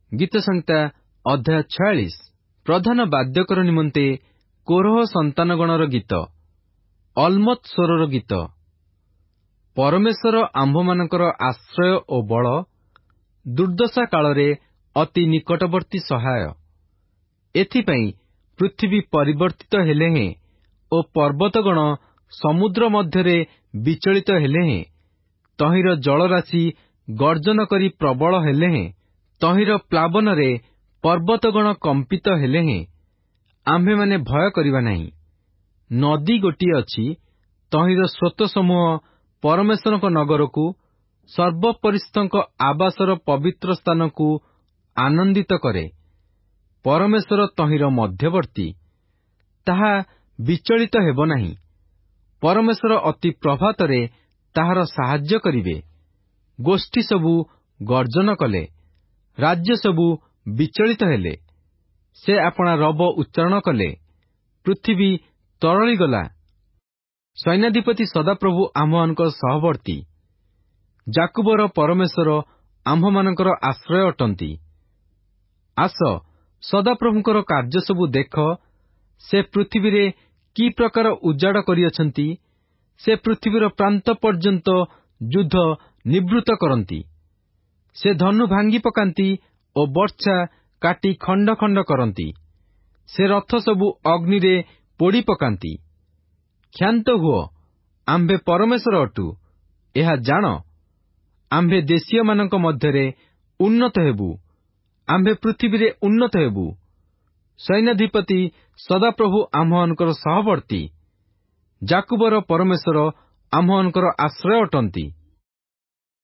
ଗୀତ ସଂହିତା ଅଧ୍ୟାୟ 46। ପ୍ରଧାନ ବାଦ୍ୟକର ନିମନ୍ତେ କୋରହ ସନ୍ତାନଗଣର ଗୀତ। ଅଲମତ ସ୍ୱରର ଗୀତ। ପରମେଶ୍ୱର ଆମ୍ଭମାନଙ୍କର ଆଶ୍ରୟ ଓ ବଳ, ଦୁର୍ଦ୍ଦଶା କାଳରେ ଅତି ନିକଟବର୍ତ୍ତୀ ସହାୟ। ଏଥିପାଇଁ ପୃଥିବୀ ପରିବର୍ତ୍ତିତ ହେଲେ ହେଁ ଓ ପର୍ବତଗଣ ସମୁଦ୍ର ମଧ୍ୟରେ ବିଚଳିତ ହେଲେ ହେଁ, ତହିଁର ଜଳରାଶି ଗର୍ଜନ କରି ପ୍ରବଳ ହେଲେ ହେଁ, ତହିଁର ପ୍ଲାବନରେ ପର୍ବତଗଣ କମ୍ପିତ ହେଲେ ହେଁ, ଆମ୍ଭେମାନେ ଭୟ କରିବା ନାହିଁ। ନଦୀ ଗୋଟିଏ ଅଛି, ତହିଁର ସ୍ରୋତସମୂହ ପରମେଶ୍ୱରଙ୍କ ନଗରକୁ, ସର୍ବପରିଶୁଦ୍ଧଙ୍କ ଆବାସର ପବିତ୍ର ସ୍ଥାନକୁ ଆନନ୍ଦିତ କରେ। ପରମେଶ୍ୱର ତହିଁର ମଧ୍ୟବର୍ତ୍ତୀ, ତାହା ବିଚଳିତ ହେବ ନାହିଁ। ପରମେଶ୍ୱର ଅତି ପ୍ରଭାତରେ ତାହାର ସାହାଯ୍ୟ କରିବେ। ଗୋଷ୍ଠୀ ସବୁ ଗର୍ଜନ କଲେ, ରାଜ୍ୟ ସବୁ ବିଚଳିତ ହେଲେ। ସେ ଆପଣା ରବ ଉଚ୍ଚାରଣ କଲେ, ପୃଥିବୀ ତରଳିଗଲା। ସୈନ୍ୟାଧିପତି ସଦାପ୍ରଭୁ ଆମ୍ଭମାନଙ୍କ ସହବର୍ତ୍ତୀ। ଯାକୁବର ପରମେଶ୍ୱର ଆମ୍ଭମାନଙ୍କର ଆଶ୍ରୟ ଅଟନ୍ତି। ଆସ, ସଦାପ୍ରଭୁଙ୍କର କାର୍ଯ୍ୟ ସବୁ ଦେଖ। ସେ ପୃଥିବୀରେ କି ପ୍ରକାର ଉଜାଡ଼ କରିଅଛନ୍ତି। ସେ ପୃଥିବୀର ପ୍ରାନ୍ତ ପର୍ଯ୍ୟନ୍ତ ଯୁଦ୍ଧ ନିବୃତ୍ତ କରନ୍ତି। ସେ ଧନୁ ଭାଙ୍ଗି ପକାନ୍ତି ଓ ବର୍ଚ୍ଛା କାଟି ଖଣ୍ଡ ଖଣ୍ଡ କରନ୍ତି। ସେ ରଥ ସବୁ ଅଗ୍ନିରେ ପୋଡ଼ି ପକାନ୍ତି। କ୍ଷାନ୍ତ ହୁଅ, ଆମ୍ଭେ ପରମେଶ୍ୱର ଅଟୁ, ଏହା ଜାଣ। ଆମ୍ଭେ ଦେଶୀୟମାନଙ୍କ ମଧ୍ୟରେ ଉନ୍ନତ ହେବୁ, ଆମ୍ଭେ ପୃଥିବୀରେ ଉନ୍ନତ ହେବୁ। ସୈନ୍ୟାଧିପତି ସଦାପ୍ରଭୁ ଆମ୍ଭମାନଙ୍କର ସହବର୍ତ୍ତୀ। ଯାକୁବର ପରମେଶ୍ୱର ଆମ୍ଭମାନଙ୍କର ଆଶ୍ରୟ ଅଟନ୍ତି।